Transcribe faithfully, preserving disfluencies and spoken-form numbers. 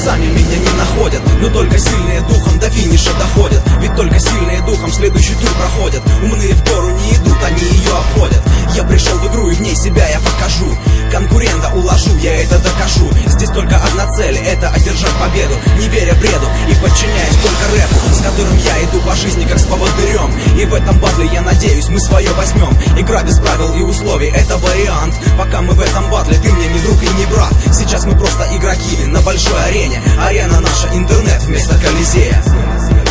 сами меня не находят, но только сильные духом до финиша доходят. Ведь только сильные духом следующий тур проходят. Умные в гору не идут, они ее обходят. Я пришел в игру и в ней себя я покажу. Конкурента уложу, я это докажу. Здесь только одна цель, это одержать победу, не веря бреду и подчиняясь только рэпу, с которым я иду по жизни как с поводырем. И в этом батле, я надеюсь, мы свое возьмем. Игра без правил и условий, это вариант. Пока мы в этом батле, ты мне не друг и не брат. Сейчас мы просто игроки на большой арене. Арена наша, интернет вместо Колизея.